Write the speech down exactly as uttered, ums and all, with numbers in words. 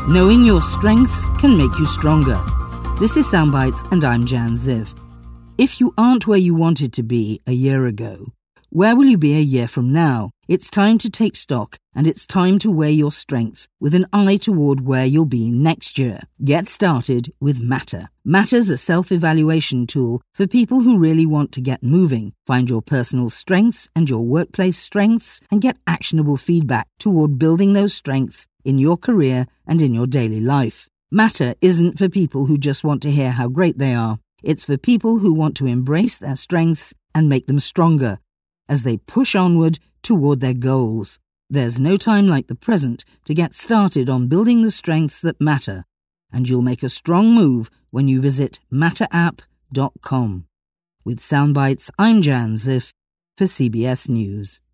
Knowing your strengths can make you stronger. This is Soundbites and I'm Jan Ziff. If you aren't where you wanted to be a year ago, where will you be a year from now? It's time to take stock, and it's time to weigh your strengths with an eye toward where you'll be next year. Get started with Matter. Matter's a self-evaluation tool for people who really want to get moving, find your personal strengths and your workplace strengths, and get actionable feedback toward building those strengths in your career and in your daily life. Matter isn't for people who just want to hear how great they are. It's for people who want to embrace their strengths and make them stronger as they push onward toward their goals. There's no time like the present to get started on building the strengths that matter, and you'll make a strong move when you visit matter app dot com. With Soundbites, I'm Jan Ziff for C B S News.